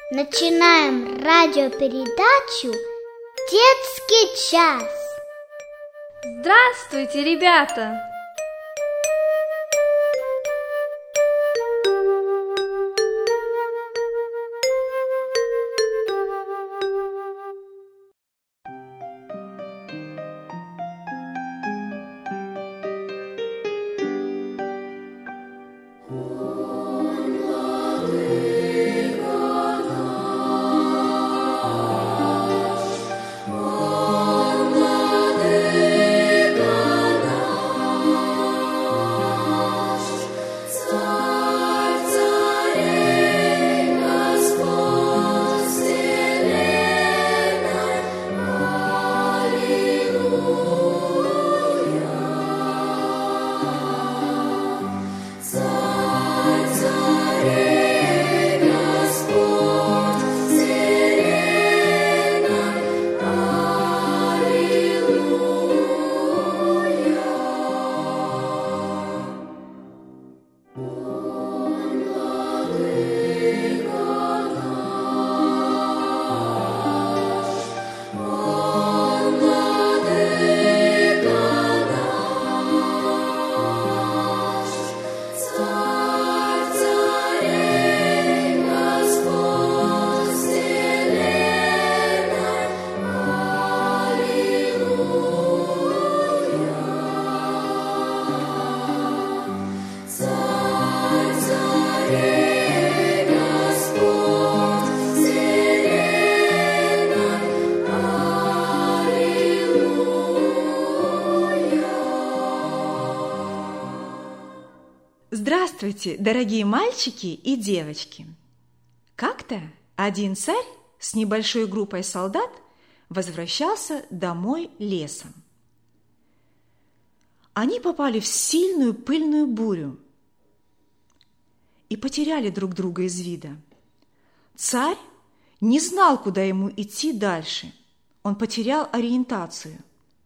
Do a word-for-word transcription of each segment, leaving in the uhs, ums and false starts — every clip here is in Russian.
Начинаем радиопередачу «Детский час». Здравствуйте, ребята! Здравствуйте, дорогие мальчики и девочки! Как-то один царь с небольшой группой солдат возвращался домой лесом. Они попали в сильную пыльную бурю и потеряли друг друга из вида. Царь не знал, куда ему идти дальше. Он потерял ориентацию.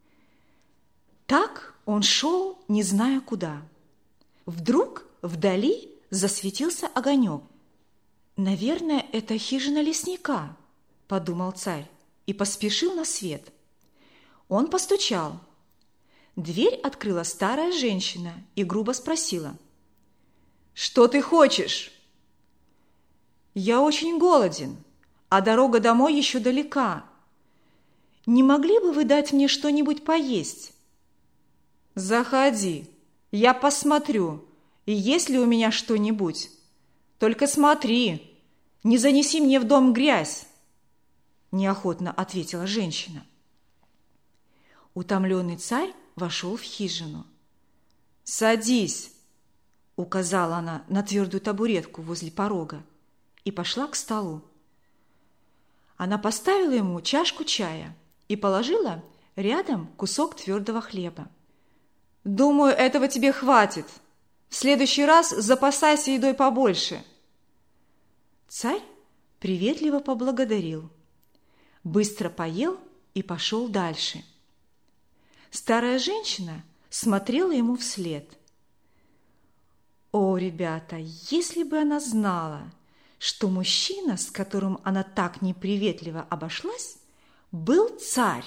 Так он шел, не зная куда. Вдруг вдали засветился огонек. «Наверное, это хижина лесника», – подумал царь и поспешил на свет. Он постучал. Дверь открыла старая женщина и грубо спросила: «Что ты хочешь?» «Я очень голоден, а дорога домой еще далека. Не могли бы вы дать мне что-нибудь поесть?» «Заходи, я посмотрю, и есть ли у меня что-нибудь. Только смотри, не занеси мне в дом грязь», – неохотно ответила женщина. Утомленный царь вошел в хижину. «Садись», – указала она на твердую табуретку возле порога, и пошла к столу. Она поставила ему чашку чая и положила рядом кусок твердого хлеба. «Думаю, этого тебе хватит. В следующий раз запасайся едой побольше». Царь приветливо поблагодарил, быстро поел и пошел дальше. Старая женщина смотрела ему вслед. О, ребята, если бы она знала, что мужчина, с которым она так неприветливо обошлась, был царь.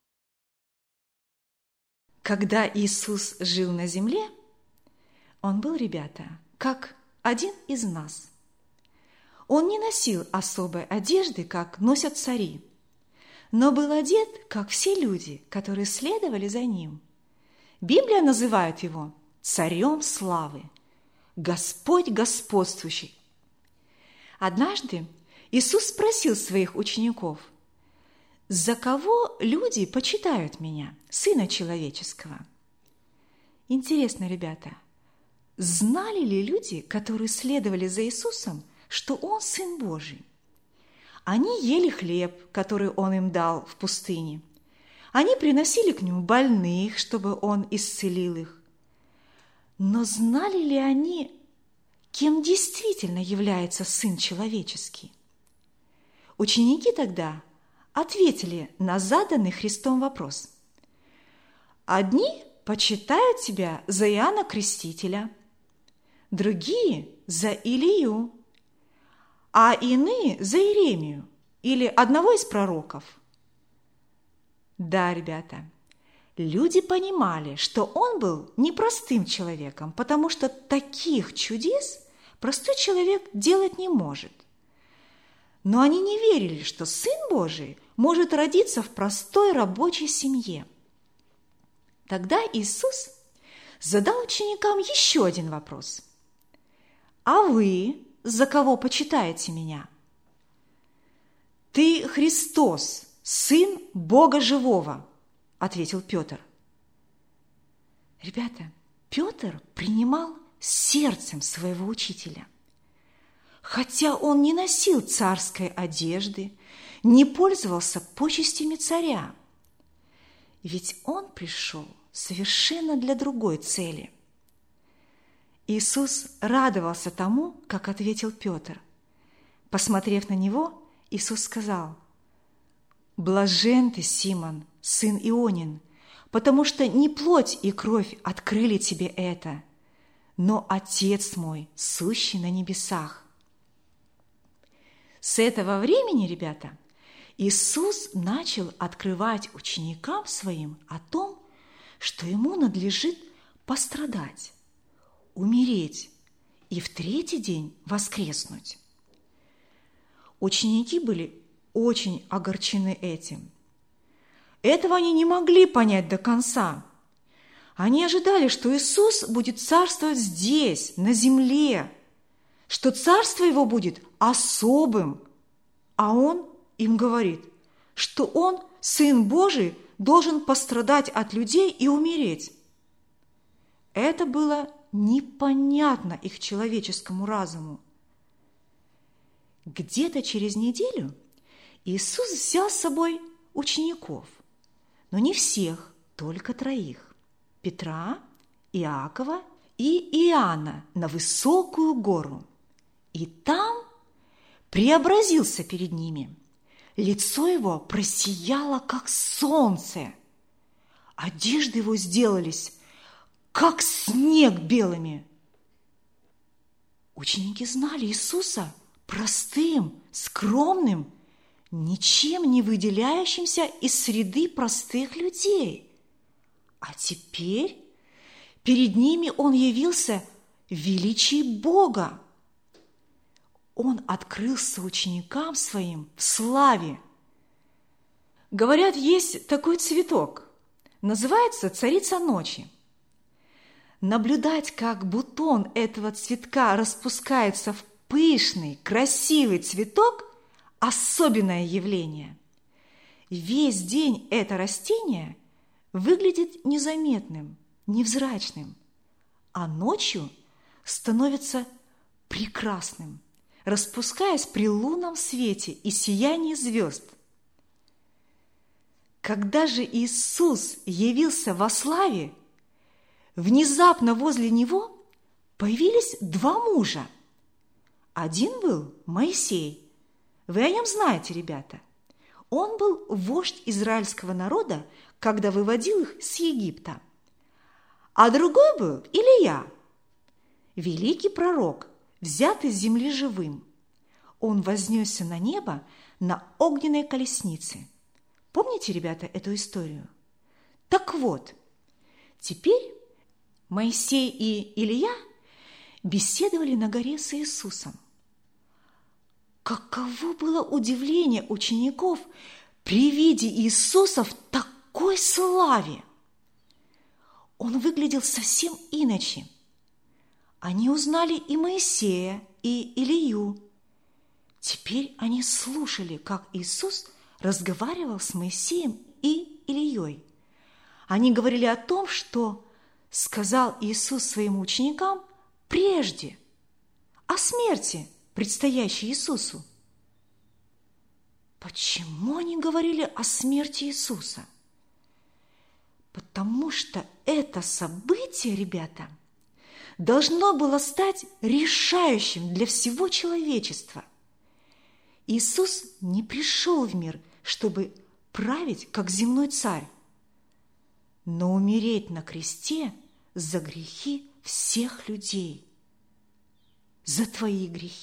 Когда Иисус жил на земле, Он был, ребята, как один из нас. Он не носил особой одежды, как носят цари, но был одет, как все люди, которые следовали за Ним. Библия называет Его царем славы, Господь господствующий. Однажды Иисус спросил своих учеников: «За кого люди почитают Меня, Сына Человеческого?» Интересно, ребята, знали ли люди, которые следовали за Иисусом, что Он Сын Божий? Они ели хлеб, который Он им дал в пустыне. Они приносили к Нему больных, чтобы Он исцелил их. Но знали ли они, кем действительно является Сын Человеческий? Ученики тогда ответили на заданный Христом вопрос. Одни почитают тебя за Иоанна Крестителя, другие – за Илию, а иные за Иеремию или одного из пророков. Да, ребята, люди понимали, что он был непростым человеком, потому что таких чудес простой человек делать не может. Но они не верили, что Сын Божий может родиться в простой рабочей семье. Тогда Иисус задал ученикам еще один вопрос. «А вы за кого почитаете меня?» «Ты Христос, Сын Бога Живого», – ответил Петр. Ребята, Петр принимал сердцем своего учителя. Хотя он не носил царской одежды, не пользовался почестями царя. Ведь он пришел совершенно для другой цели. Иисус радовался тому, как ответил Петр. Посмотрев на него, Иисус сказал: «Блажен ты, Симон, сын Ионин, потому что не плоть и кровь открыли тебе это, но Отец мой, сущий на небесах». С этого времени, ребята, Иисус начал открывать ученикам своим о том, что ему надлежит пострадать, умереть и в третий день воскреснуть. Ученики были очень огорчены этим. Этого они не могли понять до конца. Они ожидали, что Иисус будет царствовать здесь, на земле, что царство его будет особым, а он им говорит, что он, Сын Божий, должен пострадать от людей и умереть. Это было непонятно их человеческому разуму. Где-то через неделю Иисус взял с собой учеников, но не всех, только троих – Петра, Иакова и Иоанна на высокую гору. И там преобразился перед ними. Лицо его просияло, как солнце. Одежды его сделались, как снег, белыми. Ученики знали Иисуса простым, скромным, ничем не выделяющимся из среды простых людей. А теперь перед ними он явился в величии Бога. Он открылся ученикам своим в славе. Говорят, есть такой цветок, называется царица ночи. Наблюдать, как бутон этого цветка распускается в пышный, красивый цветок – особенное явление. Весь день это растение выглядит незаметным, невзрачным, а ночью становится прекрасным, распускаясь при лунном свете и сиянии звезд. Когда же Иисус явился во славе, внезапно возле него появились два мужа. Один был Моисей. Вы о нем знаете, ребята. Он был вождь израильского народа, когда выводил их с Египта. А другой был Илия, великий пророк, взятый с земли живым. Он вознесся на небо на огненной колеснице. Помните, ребята, эту историю? Так вот, теперь Моисей и Илия беседовали на горе с Иисусом. Каково было удивление учеников при виде Иисуса в такой славе! Он выглядел совсем иначе. Они узнали и Моисея, и Илию. Теперь они слушали, как Иисус разговаривал с Моисеем и Илией. Они говорили о том, что сказал Иисус своим ученикам прежде, о смерти, предстоящей Иисусу. Почему они говорили о смерти Иисуса? Потому что это событие, ребята, должно было стать решающим для всего человечества. Иисус не пришел в мир, чтобы править, как земной царь, но умереть на кресте за грехи всех людей. За твои грехи,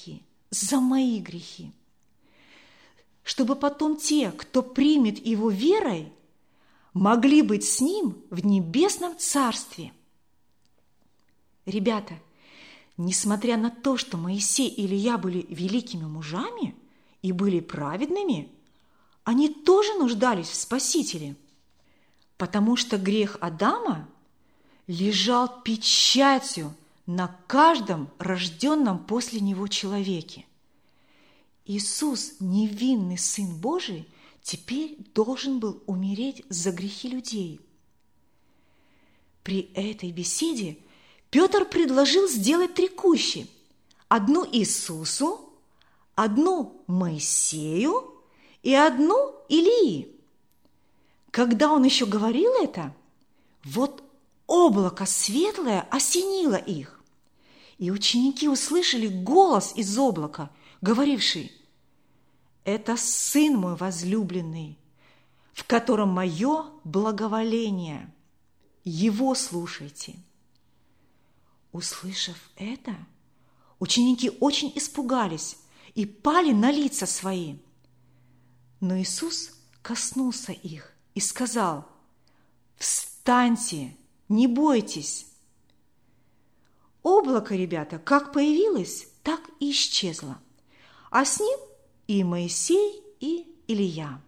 за мои грехи, чтобы потом те, кто примет Его верой, могли быть с Ним в небесном Царстве. Ребята, несмотря на то, что Моисей и Илия были великими мужами и были праведными, они тоже нуждались в Спасителе, потому что грех Адама лежал печатью на каждом рожденном после него человеке. Иисус, невинный Сын Божий, теперь должен был умереть за грехи людей. При этой беседе Петр предложил сделать три кущи: одну Иисусу, одну Моисею и одну Илии. Когда он еще говорил это, вот облако светлое осенило их, и ученики услышали голос из облака, говоривший: «Это Сын мой возлюбленный, в котором мое благоволение. Его слушайте». Услышав это, ученики очень испугались и пали на лица свои. Но Иисус коснулся их и сказал: «Встаньте, не бойтесь». Облако, ребята, как появилось, так и исчезло, а с ним и Моисей, и Илия.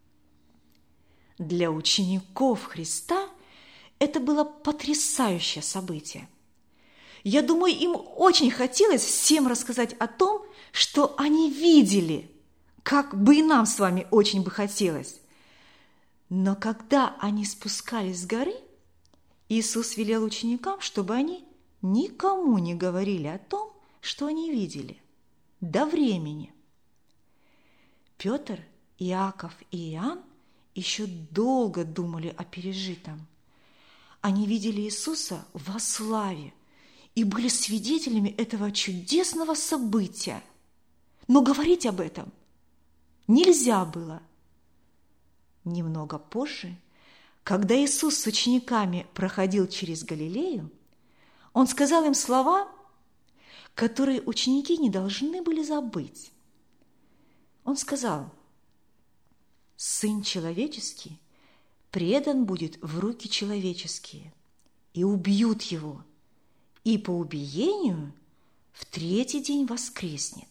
Для учеников Христа это было потрясающее событие. Я думаю, им очень хотелось всем рассказать о том, что они видели, как бы и нам с вами очень бы хотелось. Но когда они спускались с горы, Иисус велел ученикам, чтобы они никому не говорили о том, что они видели, до времени. Петр, Иаков и Иоанн еще долго думали о пережитом. Они видели Иисуса во славе и были свидетелями этого чудесного события. Но говорить об этом нельзя было. Немного позже, когда Иисус с учениками проходил через Галилею, Он сказал им слова, которые ученики не должны были забыть. Он сказал: «Сын человеческий предан будет в руки человеческие, и убьют его, и по убиению в третий день воскреснет».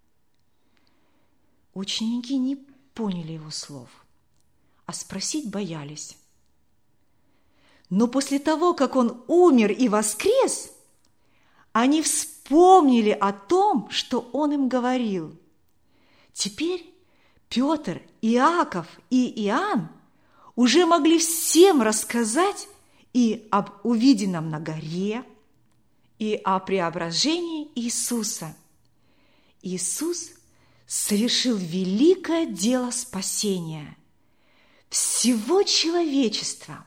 Ученики не поняли его слов, а спросить боялись. Но после того, как он умер и воскрес, они вспомнили о том, что он им говорил. Теперь Петр, Иаков и Иоанн уже могли всем рассказать и об увиденном на горе, и о преображении Иисуса. Иисус совершил великое дело спасения всего человечества.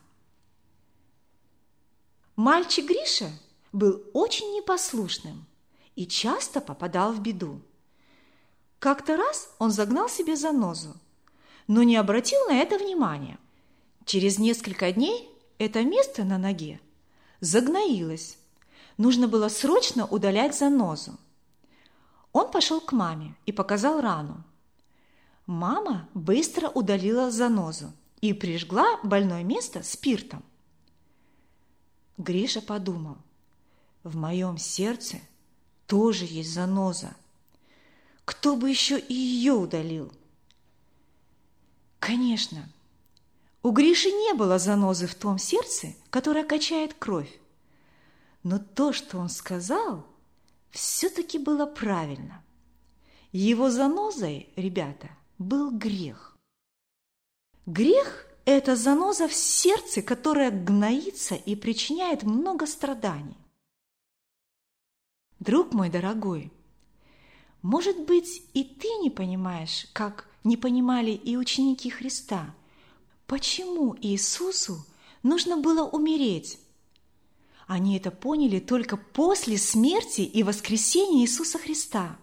Мальчик Гриша был очень непослушным и часто попадал в беду. Как-то раз он загнал себе занозу, но не обратил на это внимания. Через несколько дней это место на ноге загноилось. Нужно было срочно удалять занозу. Он пошел к маме и показал рану. Мама быстро удалила занозу и прижгла больное место спиртом. Гриша подумал: в моем сердце тоже есть заноза. Кто бы еще и ее удалил? Конечно, у Гриши не было занозы в том сердце, которое качает кровь. Но то, что он сказал, все-таки было правильно. Его занозой, ребята, был грех. Грех – это заноза в сердце, которая гноится и причиняет много страданий. Друг мой дорогой, может быть, и ты не понимаешь, как не понимали и ученики Христа, почему Иисусу нужно было умереть. Они это поняли только после смерти и воскресения Иисуса Христа.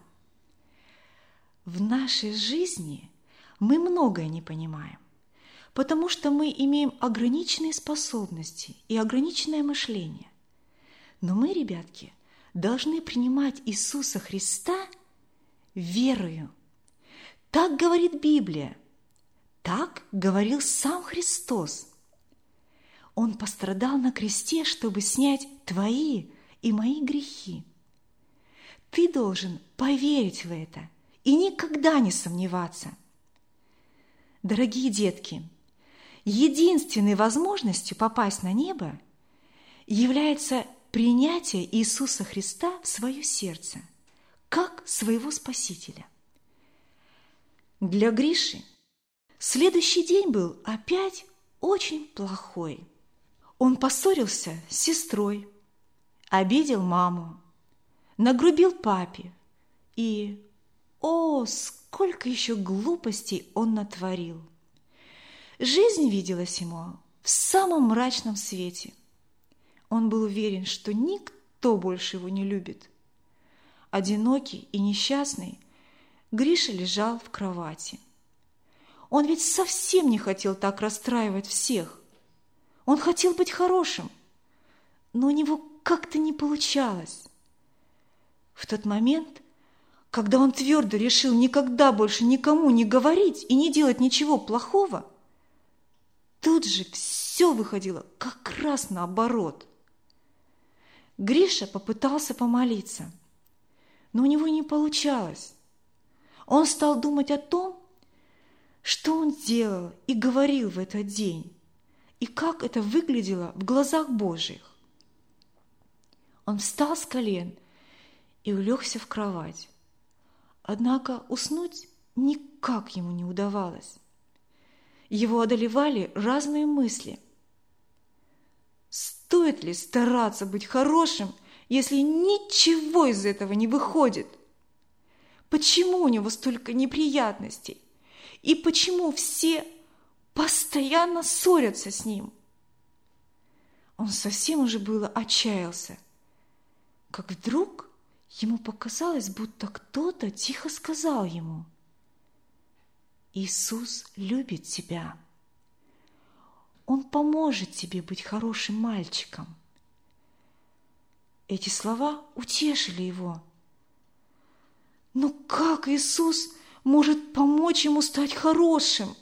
В нашей жизни мы многое не понимаем, потому что мы имеем ограниченные способности и ограниченное мышление. Но мы, ребятки, должны принимать Иисуса Христа верою. Так говорит Библия. Так говорил сам Христос. Он пострадал на кресте, чтобы снять твои и мои грехи. Ты должен поверить в это и никогда не сомневаться. Дорогие детки, единственной возможностью попасть на небо является принятие Иисуса Христа в свое сердце, как своего Спасителя. Для Гриши следующий день был опять очень плохой. Он поссорился с сестрой, обидел маму, нагрубил папе и, о, сколько еще глупостей он натворил! Жизнь виделась ему в самом мрачном свете. Он был уверен, что никто больше его не любит. Одинокий и несчастный, Гриша лежал в кровати. Он ведь совсем не хотел так расстраивать всех. Он хотел быть хорошим, но у него как-то не получалось. В тот момент, когда он твердо решил никогда больше никому не говорить и не делать ничего плохого, тут же все выходило как раз наоборот. Гриша попытался помолиться, но у него не получалось. Он стал думать о том, что он делал и говорил в этот день, и как это выглядело в глазах Божьих. Он встал с колен и улегся в кровать. Однако уснуть никак ему не удавалось. Его одолевали разные мысли. Стоит ли стараться быть хорошим, если ничего из этого не выходит? Почему у него столько неприятностей? И почему все постоянно ссорятся с ним? Он совсем уже было отчаялся, как вдруг ему показалось, будто кто-то тихо сказал ему: «Иисус любит тебя. Он поможет тебе быть хорошим мальчиком». Эти слова утешили его. Но как Иисус может помочь ему стать хорошим?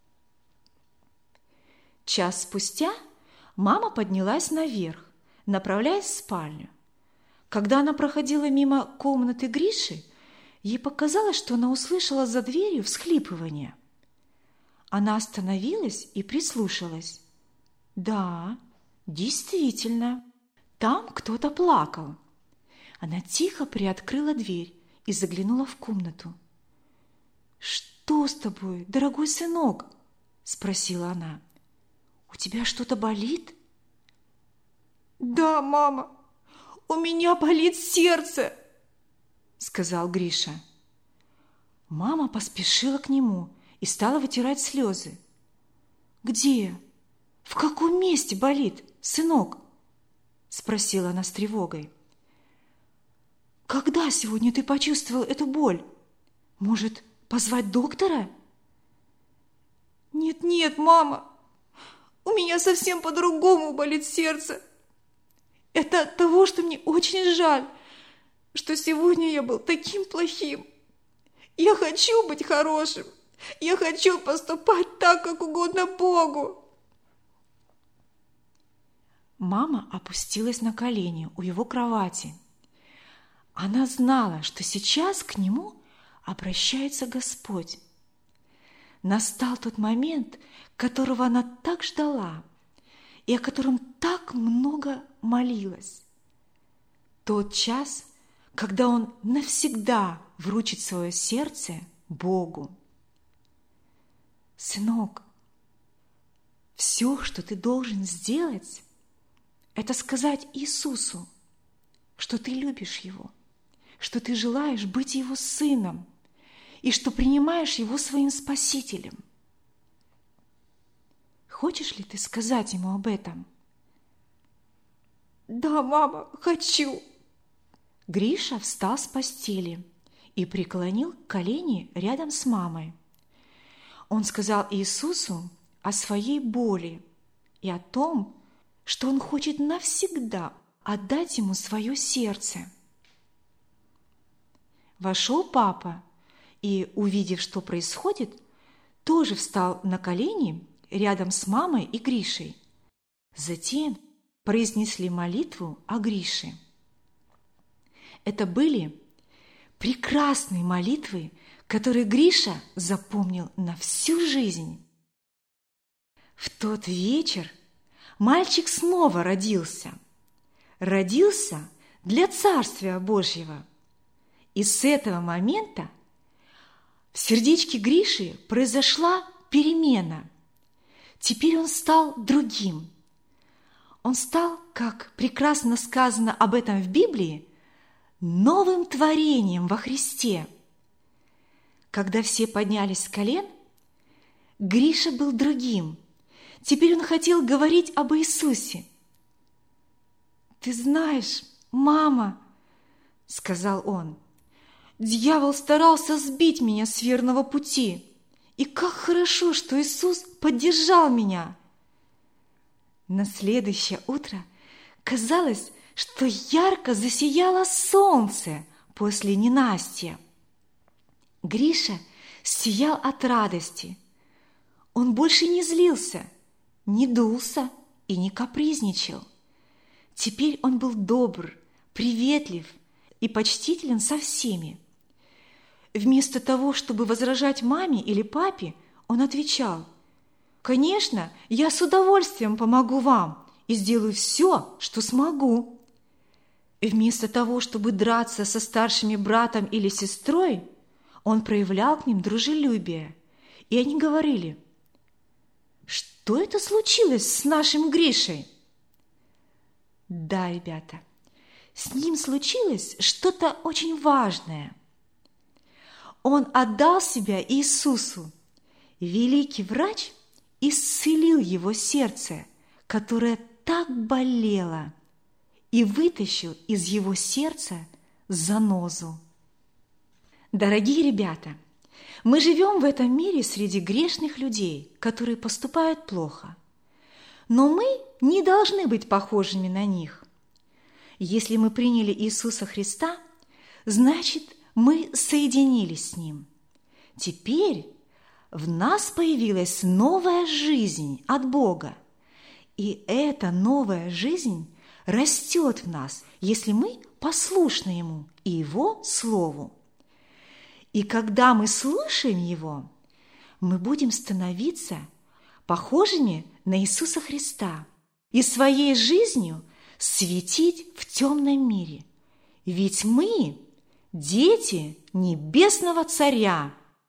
Час спустя мама поднялась наверх, направляясь в спальню. Когда она проходила мимо комнаты Гриши, ей показалось, что она услышала за дверью всхлипывание. Она остановилась и прислушалась. Да, действительно, там кто-то плакал. Она тихо приоткрыла дверь и заглянула в комнату. «Что с тобой, дорогой сынок?» – спросила она. «У тебя что-то болит?» «Да, мама, у меня болит сердце», – сказал Гриша. Мама поспешила к нему и стала вытирать слезы. «Где? В каком месте болит, сынок?» – спросила она с тревогой. «Когда сегодня ты почувствовал эту боль? Может, позвать доктора?» «Нет-нет, мама, у меня совсем по-другому болит сердце. Это от того, что мне очень жаль, что сегодня я был таким плохим. Я хочу быть хорошим, я хочу поступать так, как угодно Богу». Мама опустилась на колени у его кровати. Она знала, что сейчас к нему обращается Господь. Настал тот момент, которого она так ждала и о котором так много молилась. Тот час, когда он навсегда вручит свое сердце Богу. Сынок, все, что ты должен сделать, это сказать Иисусу, что ты любишь Его, что ты желаешь быть Его сыном и что принимаешь Его своим Спасителем. Хочешь ли ты сказать Ему об этом? «Да, мама, хочу!» Гриша встал с постели и преклонил колени рядом с мамой. Он сказал Иисусу о своей боли и о том, что он хочет навсегда отдать Ему свое сердце. Вошел папа и, увидев, что происходит, тоже встал на колени рядом с мамой и Гришей. Затем произнесли молитву о Грише. Это были прекрасные молитвы, которые Гриша запомнил на всю жизнь. В тот вечер мальчик снова родился. Родился для Царствия Божьего. И с этого момента в сердечке Гриши произошла перемена. Теперь он стал другим. Он стал, как прекрасно сказано об этом в Библии, новым творением во Христе. Когда все поднялись с колен, Гриша был другим. Теперь он хотел говорить об Иисусе. «Ты знаешь, мама, — сказал он, — дьявол старался сбить меня с верного пути. И как хорошо, что Иисус поддержал меня!» На следующее утро казалось, что ярко засияло солнце после ненастья. Гриша сиял от радости. Он больше не злился, не дулся и не капризничал. Теперь он был добр, приветлив и почтителен со всеми. Вместо того, чтобы возражать маме или папе, он отвечал: «Конечно, я с удовольствием помогу вам и сделаю все, что смогу». Вместо того, чтобы драться со старшими братом или сестрой, он проявлял к ним дружелюбие. И они говорили: «Что это случилось с нашим Гришей?» Да, ребята, с ним случилось что-то очень важное. Он отдал себя Иисусу. Великий врач исцелил его сердце, которое так болело, и вытащил из его сердца занозу. Дорогие ребята, мы живем в этом мире среди грешных людей, которые поступают плохо. Но мы не должны быть похожими на них. Если мы приняли Иисуса Христа, значит, мы соединились с Ним. Теперь в нас появилась новая жизнь от Бога. И эта новая жизнь растет в нас, если мы послушны Ему и Его Слову. И когда мы слушаем Его, мы будем становиться похожими на Иисуса Христа и своей жизнью светить в темном мире. Ведь мы – дети Небесного Царя.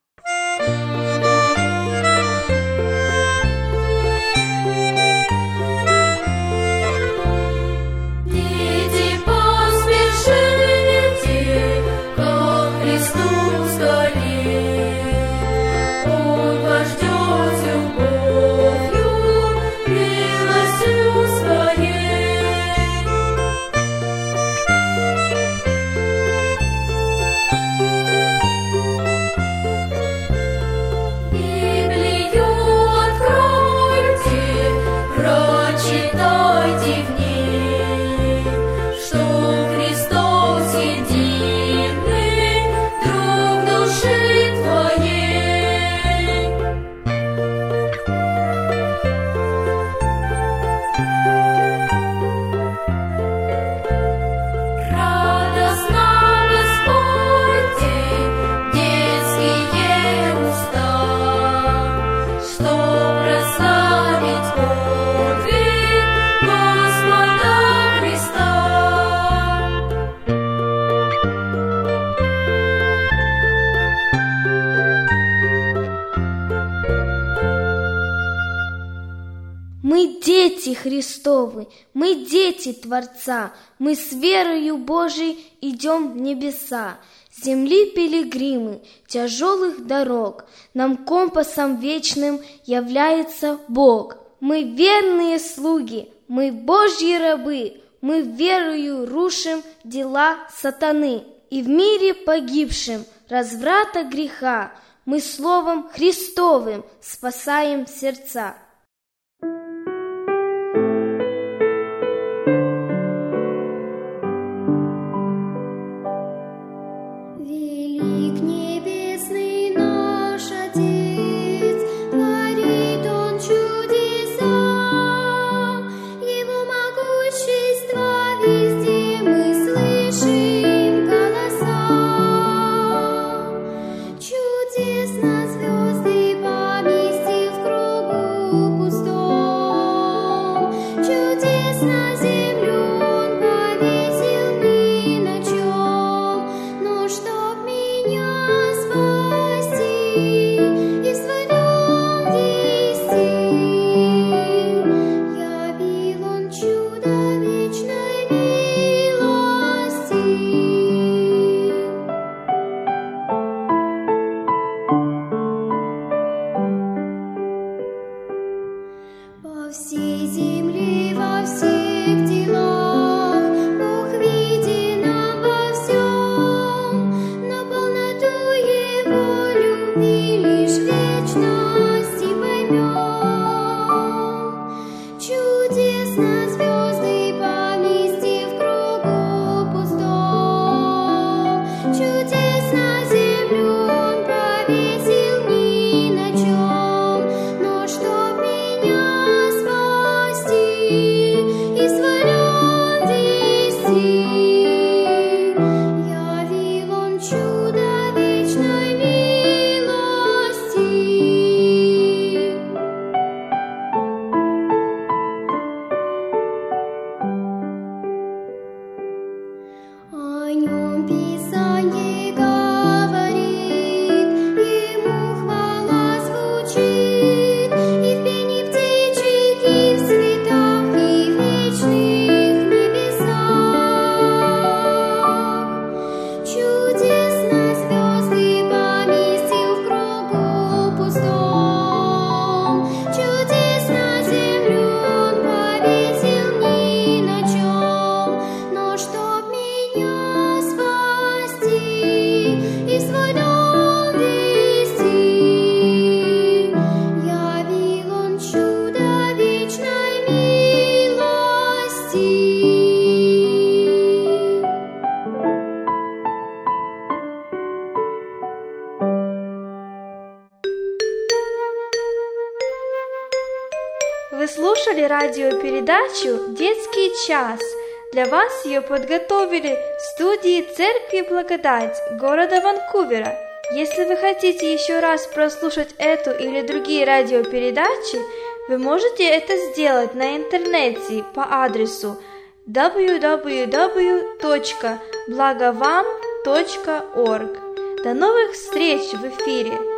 Мы дети Христовы, мы дети Творца, мы с верою Божией идем в небеса. Земли пилигримы, тяжелых дорог, нам компасом вечным является Бог. Мы верные слуги, мы Божьи рабы, мы верою рушим дела сатаны. И в мире погибшем разврата греха мы словом Христовым спасаем сердца. Велик небесный Вы слушали радиопередачу «Детский час». Для вас ее подготовили в студии Церкви Благодать города Ванкувера. Если вы хотите еще раз прослушать эту или другие радиопередачи, вы можете это сделать на интернете по адресу дабл ю дабл ю дабл ю точка благовам точка орг. До новых встреч в эфире!